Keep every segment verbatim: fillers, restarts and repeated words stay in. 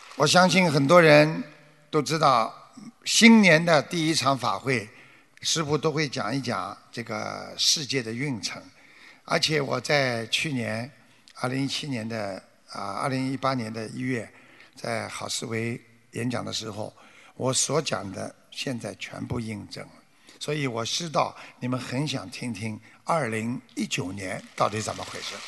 我相信很多人都知道，新年的第一场法会，师父都会讲一讲这个世界的运程。而且我在去年，二零一七年的啊，二零一八年的一月，在好思维演讲的时候，我所讲的现在全部印证了。所以我知道你们很想听听二零一九年到底怎么回事。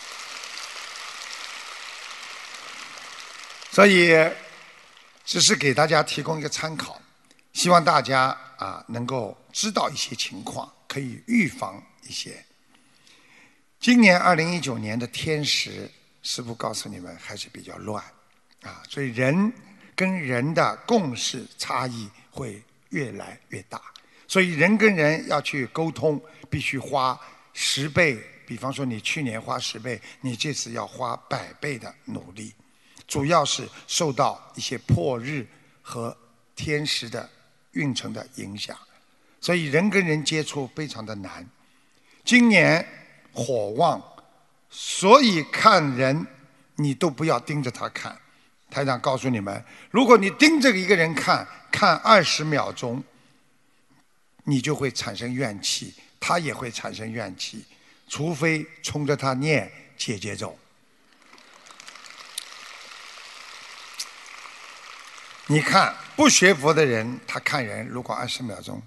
所以只是给大家提供一个参考，希望大家啊能够知道一些情况，可以预防一些。今年二零一九年的天时，师父告诉你们还是比较乱啊，所以人跟人的共识差异会越来越大，所以人跟人要去沟通，必须花十倍，比方说你去年花十倍，你这次要花百倍的努力。主要是受到一些破日和天时的运程的影响，所以人跟人接触非常的难。今年火旺，所以看人你都不要盯着他看。台长告诉你们，如果你盯着一个人看，看二十秒钟，你就会产生怨气，他也会产生怨气，除非冲着他念解结咒。你看不学佛的人，他看人如果二十秒钟，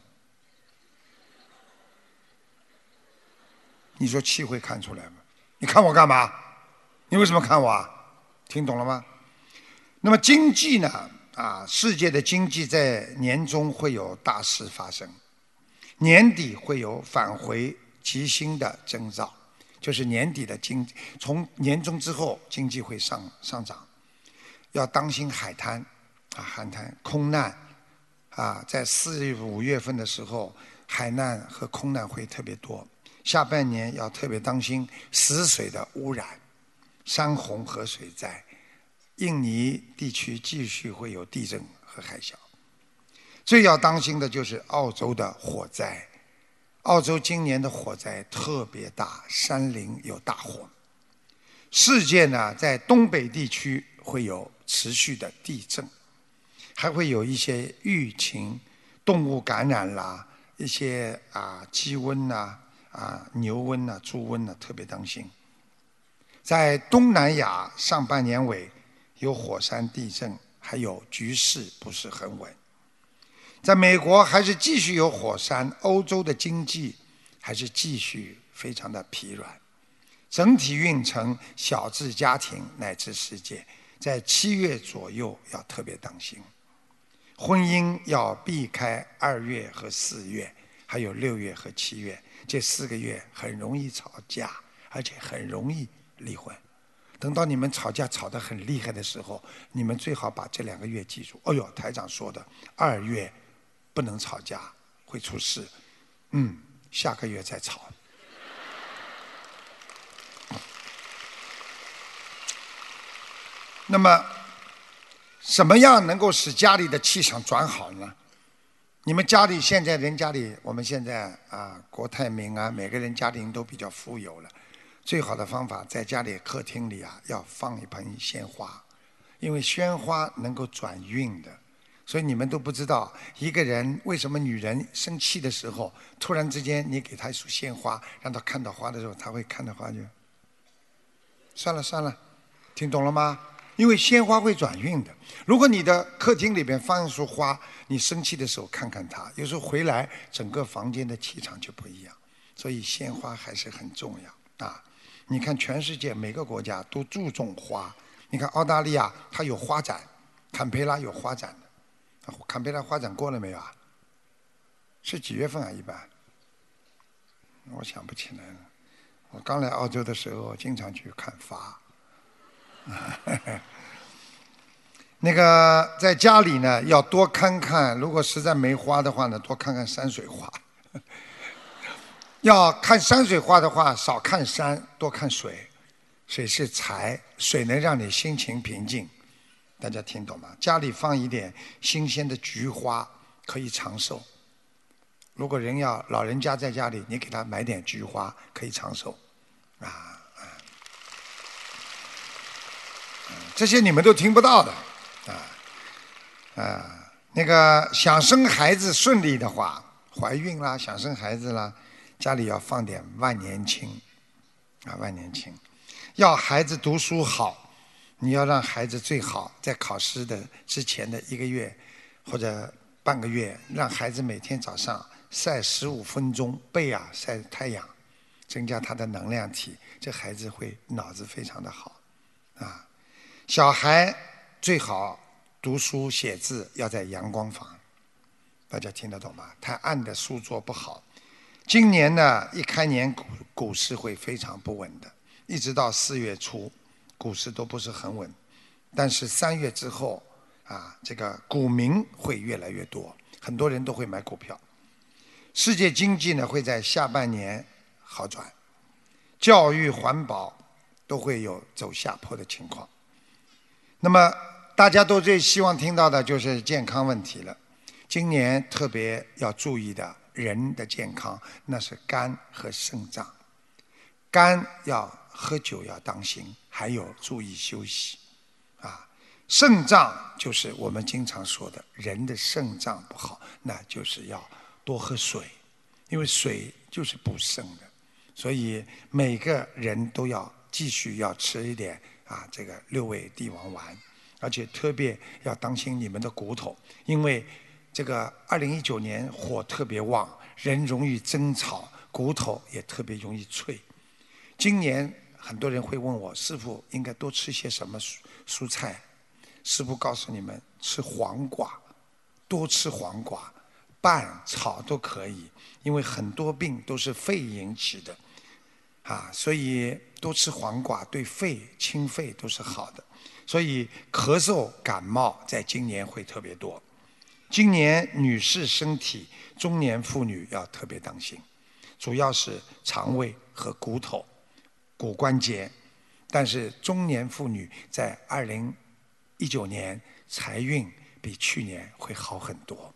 你说气会看出来吗？你看我干嘛？你为什么看我啊？听懂了吗？那么经济呢？啊，世界的经济在年中会有大事发生，年底会有返回吉星的征兆，就是年底的经，从年中之后经济会上上涨，要当心海滩。啊，海滩空难，啊，在四五月份的时候，海难和空难会特别多。下半年要特别当心死水的污染、山洪和水灾。印尼地区继续会有地震和海啸。最要当心的就是澳洲的火灾。澳洲今年的火灾特别大，山林有大火。世界呢，在东北地区会有持续的地震。还会有一些疫情、动物感染啦，一些啊鸡瘟呐、啊牛瘟呐、猪瘟呐，特别当心。在东南亚上半年尾有火山地震，还有局势不是很稳。在美国还是继续有火山，欧洲的经济还是继续非常的疲软。整体运程，小至家庭乃至世界，在七月左右要特别当心。婚姻要避开二月和四月，还有六月和七月，这四个月很容易吵架，而且很容易离婚。等到你们吵架吵得很厉害的时候，你们最好把这两个月记住。哎呦，台长说的，二月不能吵架，会出事。嗯，下个月再吵。那么什么样能够使家里的气场转好呢？你们家里现在人家里，我们现在啊，国泰民安，每个人家庭都比较富有了。最好的方法，在家里客厅里啊，要放一盆鲜花，因为鲜花能够转运的。所以你们都不知道，一个人为什么女人生气的时候，突然之间你给她一束鲜花，让她看到花的时候，她会看到花就算了算了，听懂了吗？因为鲜花会转运的。如果你的客厅里边放一束花，你生气的时候看看它，有时候回来整个房间的气场就不一样。所以鲜花还是很重要啊！你看全世界每个国家都注重花。你看澳大利亚它有花展，坎培拉有花展的。坎培拉花展过了没有啊？是几月份啊？一般我想不起来了。我刚来澳洲的时候经常去看花。那个在家里呢，要多看看，如果实在没花的话呢，多看看山水画。要看山水画的话，少看山，多看水。水是财，水能让你心情平静。大家听懂吗？家里放一点新鲜的菊花，可以长寿。如果人要老人家在家里，你给他买点菊花，可以长寿。啊。这些你们都听不到的，啊！ 啊，那个想生孩子顺利的话，怀孕啦，想生孩子啦，家里要放点万年青，啊，万年青，要孩子读书好，你要让孩子最好在考试的之前的一个月或者半个月，让孩子每天早上晒十五分钟背啊晒太阳，增加他的能量体，这孩子会脑子非常的好，啊，小孩最好读书写字要在阳光房，大家听得懂吗？太暗的书桌不好。今年呢，一开年股股市会非常不稳的，一直到四月初，股市都不是很稳。但是三月之后，啊，这个股民会越来越多，很多人都会买股票。世界经济呢会在下半年好转，教育、环保都会有走下坡的情况。那么大家都最希望听到的就是健康问题了。今年特别要注意的人的健康，那是肝和肾脏。肝要喝酒要当心，还有注意休息。啊，肾脏就是我们经常说的，人的肾脏不好，那就是要多喝水，因为水就是补肾的。所以每个人都要继续要吃一点啊，这个六味地黄丸，而且特别要当心你们的骨头，因为这个二零一九年火特别旺，人容易争吵，骨头也特别容易脆。今年很多人会问我，师父应该多吃些什么蔬蔬菜？师父告诉你们，吃黄瓜，多吃黄瓜，拌炒都可以，因为很多病都是肺引起的。啊，所以多吃黄瓜对肺清肺都是好的，所以咳嗽感冒在今年会特别多。今年女士身体，中年妇女要特别当心，主要是肠胃和骨头、骨关节。但是中年妇女在二零一九年财运比去年会好很多。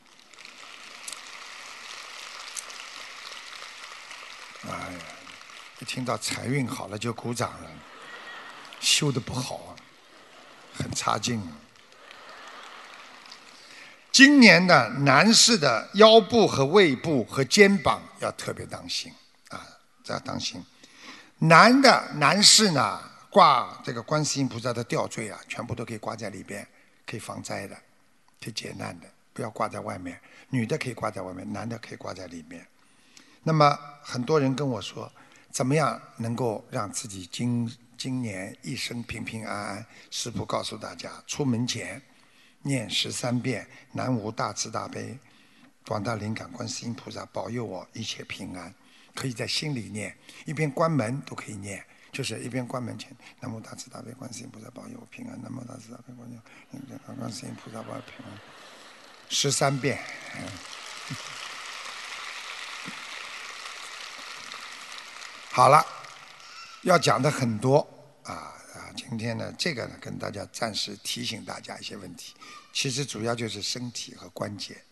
哎呀！一听到财运好了就鼓掌了，修得不好啊，很差劲。今年的男士的腰部和胃部和肩膀要特别当心啊，这要当心。男的男士呢，挂这个观世音菩萨的吊坠啊，全部都可以挂在里边，可以防灾的，可以解难的，不要挂在外面。女的可以挂在外面，男的可以挂在里面。那么很多人跟我说，怎么样能够让自己今今年一生平平安安？师父告诉大家，出门前念十三遍南无大慈大悲广大灵感观世音菩萨保佑我一切平安，可以在心里念，一边关门都可以念，就是一边关门前南无大慈大悲观世音菩萨保佑我平安，南无大慈大悲观世音观世音菩萨保佑平安，十三遍。嗯好了，要讲的很多啊啊！今天呢，这个呢，跟大家暂时提醒大家一些问题，其实主要就是身体和关节。